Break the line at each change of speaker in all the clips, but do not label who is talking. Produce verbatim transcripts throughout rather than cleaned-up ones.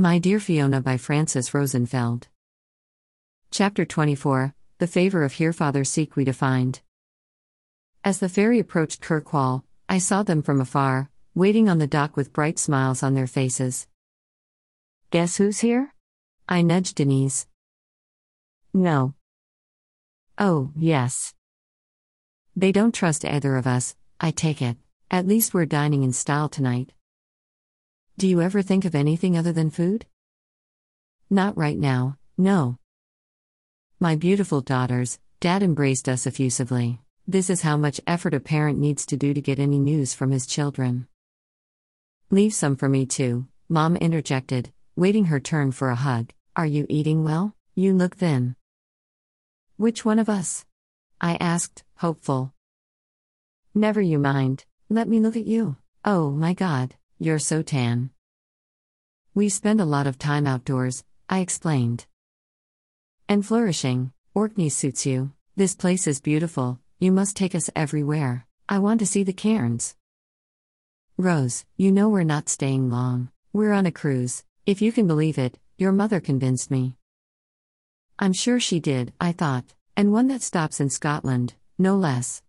My Dear Fiona by Frances Rosenfeld. Chapter twenty-four, The Favour of Herefather Seek We to Find. As the ferry approached Kirkwall, I saw them from afar, waiting on the dock with bright smiles on their faces. "Guess who's here?" I nudged Denise. "No." "Oh, yes." "They don't trust either of us, I take it. At least we're dining in style tonight." "Do you ever think of anything other than food?" "Not right now, no." My beautiful daughters, Dad embraced us effusively. This is how much effort a parent needs to do to get any news from his children. "Leave some for me too," Mom interjected, waiting her turn for a hug. "Are you eating well? You look thin." "Which one of us?" I asked, hopeful. "Never you mind, let me look at you. Oh my God, you're so tan." "We spend a lot of time outdoors," I explained. "And flourishing. Orkney suits you. This place is beautiful, you must take us everywhere. I want to see the cairns." "Rose, you know we're not staying long. We're on a cruise. If you can believe it, your mother convinced me." I'm sure she did, I thought, and one that stops in Scotland, no less.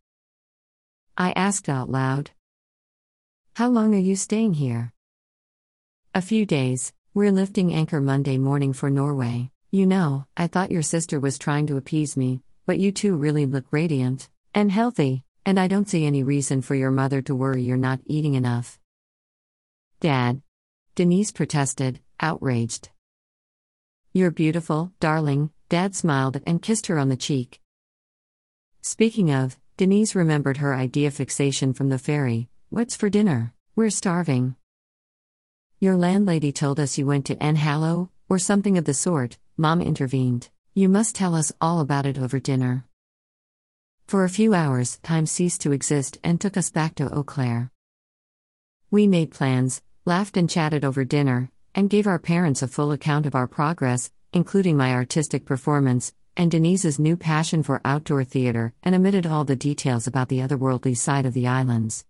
I asked out loud. "How long are you staying here?" "A few days. We're lifting anchor Monday morning for Norway. You know, I thought your sister was trying to appease me, but you two really look radiant and healthy, and I don't see any reason for your mother to worry you're not eating enough." "Dad," Denise protested, outraged. "You're beautiful, darling," Dad smiled and kissed her on the cheek. Speaking of, Denise remembered her idea fixation from the ferry. "What's for dinner? We're starving." "Your landlady told us you went to Enhallow, or something of the sort," Mom intervened. "You must tell us all about it over dinner." For a few hours, time ceased to exist and took us back to Eau Claire. We made plans, laughed and chatted over dinner, and gave our parents a full account of our progress, including my artistic performance, and Denise's new passion for outdoor theater, and omitted all the details about the otherworldly side of the islands.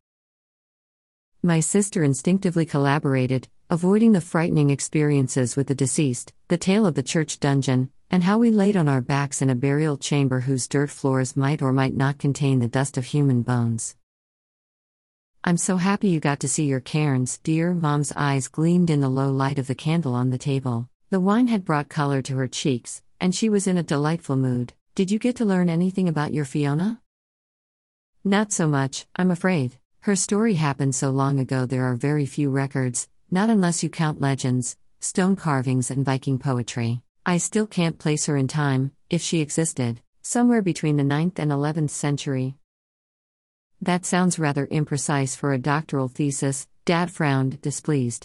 My sister instinctively collaborated, avoiding the frightening experiences with the deceased, the tale of the church dungeon, and how we laid on our backs in a burial chamber whose dirt floors might or might not contain the dust of human bones. "I'm so happy you got to see your cairns, dear," Mom's eyes gleamed in the low light of the candle on the table. The wine had brought color to her cheeks, and she was in a delightful mood. "Did you get to learn anything about your Fiona?" "Not so much, I'm afraid. Her story happened so long ago there are very few records, not unless you count legends, stone carvings and Viking poetry. I still can't place her in time, if she existed, somewhere between the ninth and eleventh century." "That sounds rather imprecise for a doctoral thesis," Dad frowned, displeased.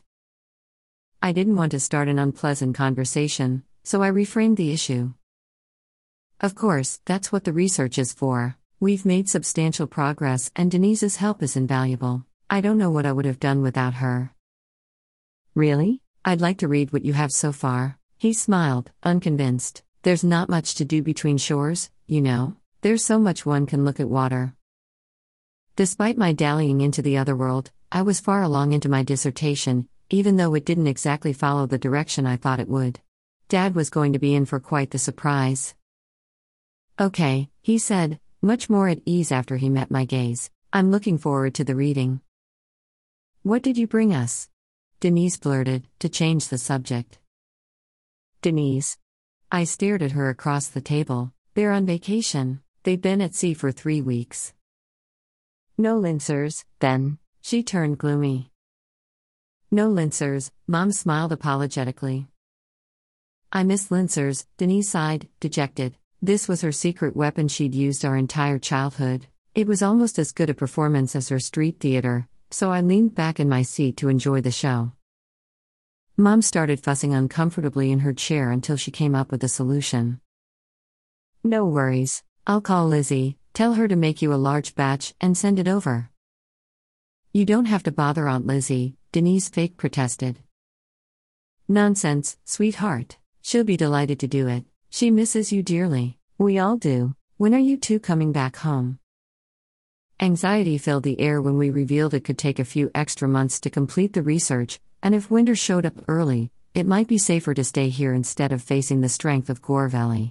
I didn't want to start an unpleasant conversation, so I reframed the issue. "Of course, that's what the research is for. We've made substantial progress and Denise's help is invaluable. I don't know what I would have done without her." "Really? I'd like to read what you have so far." He smiled, unconvinced. "There's not much to do between shores, you know. There's so much one can look at water." Despite my dallying into the otherworld, I was far along into my dissertation, even though it didn't exactly follow the direction I thought it would. Dad was going to be in for quite the surprise. "Okay," he said, much more at ease after he met my gaze. "I'm looking forward to the reading." "What did you bring us?" Denise blurted, to change the subject. "Denise." I stared at her across the table. "They're on vacation. They've been at sea for three weeks." "No Lincers, then?" She turned gloomy. "No Lincers," Mom smiled apologetically. "I miss Lincers," Denise sighed, dejected. This was her secret weapon she'd used our entire childhood. It was almost as good a performance as her street theater, so I leaned back in my seat to enjoy the show. Mom started fussing uncomfortably in her chair until she came up with a solution. "No worries. I'll call Lizzie, tell her to make you a large batch, and send it over." "You don't have to bother Aunt Lizzie," Denise fake protested. "Nonsense, sweetheart. She'll be delighted to do it. She misses you dearly. We all do. When are you two coming back home?" Anxiety filled the air when we revealed it could take a few extra months to complete the research, and if winter showed up early, it might be safer to stay here instead of facing the strength of Gore Valley.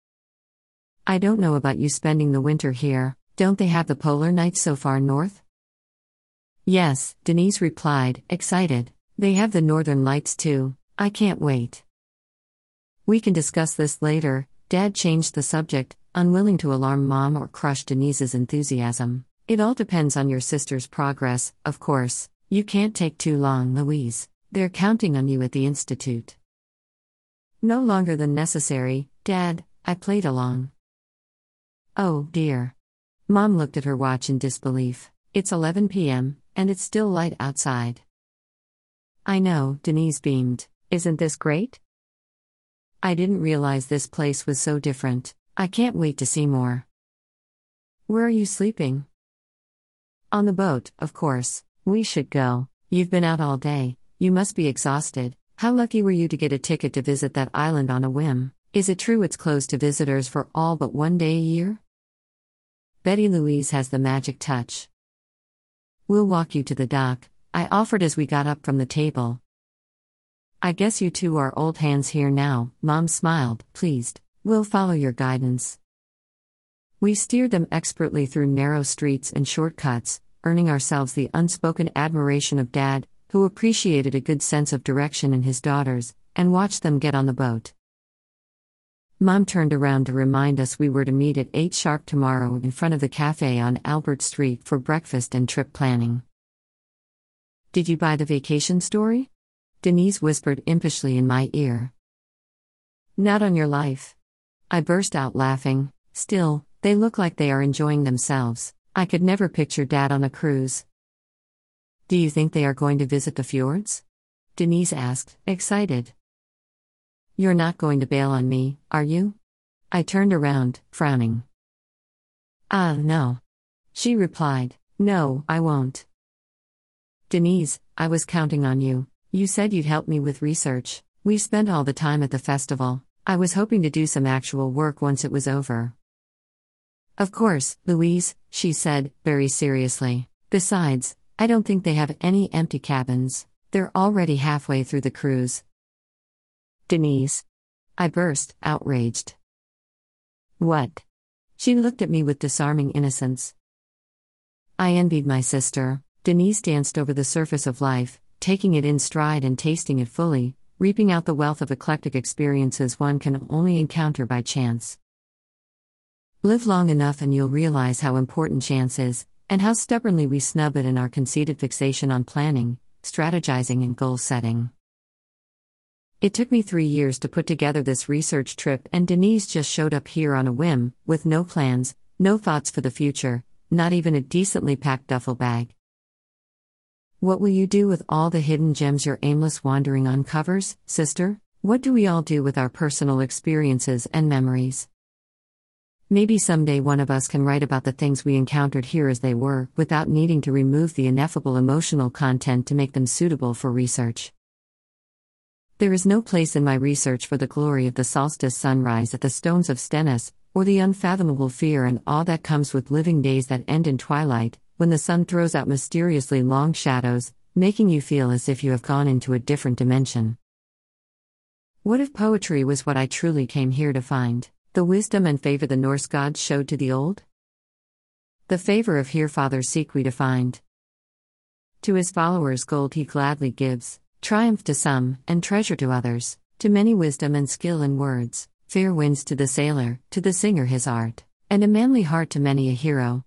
I don't know about you spending the winter here, don't they have the polar nights so far north? Yes, Denise replied, excited. They have the northern lights too, I can't wait. We can discuss this later. Dad changed the subject, unwilling to alarm Mom or crush Denise's enthusiasm. It all depends on your sister's progress, of course. You can't take too long, Louise. They're counting on you at the Institute. No longer than necessary, Dad, I played along. Oh, dear. Mom looked at her watch in disbelief. It's eleven p.m., and it's still light outside. I know, Denise beamed. Isn't this great? I didn't realize this place was so different. I can't wait to see more. Where are you sleeping? On the boat, of course. We should go. You've been out all day. You must be exhausted. How lucky were you to get a ticket to visit that island on a whim? Is it true it's closed to visitors for all but one day a year? Betty Louise has the magic touch. We'll walk you to the dock, I offered as we got up from the table. I guess you two are old hands here now, Mom smiled, pleased. We'll follow your guidance. We steered them expertly through narrow streets and shortcuts, earning ourselves the unspoken admiration of Dad, who appreciated a good sense of direction in his daughters, and watched them get on the boat. Mom turned around to remind us we were to meet at eight sharp tomorrow in front of the cafe on Albert Street for breakfast and trip planning. Did you buy the vacation story? Denise whispered impishly in my ear. Not on your life. I burst out laughing. Still, they look like they are enjoying themselves. I could never picture Dad on a cruise. Do you think they are going to visit the fjords? Denise asked, excited. You're not going to bail on me, are you? I turned around, frowning. Ah, no. She replied, no, I won't. Denise, I was counting on you. You said you'd help me with research. We spent all the time at the festival. I was hoping to do some actual work once it was over. Of course, Louise, she said, very seriously. Besides, I don't think they have any empty cabins. They're already halfway through the cruise. Denise. I burst, outraged. What? She looked at me with disarming innocence. I envied my sister. Denise danced over the surface of life, taking it in stride and tasting it fully, reaping out the wealth of eclectic experiences one can only encounter by chance. Live long enough and you'll realize how important chance is, and how stubbornly we snub it in our conceited fixation on planning, strategizing and goal setting. It took me three years to put together this research trip, and Denise just showed up here on a whim, with no plans, no thoughts for the future, not even a decently packed duffel bag. What will you do with all the hidden gems your aimless wandering uncovers, sister? What do we all do with our personal experiences and memories? Maybe someday one of us can write about the things we encountered here as they were, without needing to remove the ineffable emotional content to make them suitable for research. There is no place in my research for the glory of the solstice sunrise at the stones of Stennis, or the unfathomable fear and awe that comes with living days that end in twilight, when the sun throws out mysteriously long shadows, making you feel as if you have gone into a different dimension. What if poetry was what I truly came here to find? The wisdom and favor the Norse gods showed to the old? The favor of Here-Father seek we to find. To his followers gold he gladly gives, triumph to some, and treasure to others, to many wisdom and skill in words, fair winds to the sailor, to the singer his art, and a manly heart to many a hero.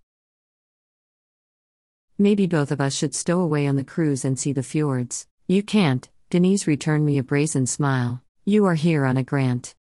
Maybe both of us should stow away on the cruise and see the fjords. You can't, Denise returned me a brazen smile. You are here on a grant.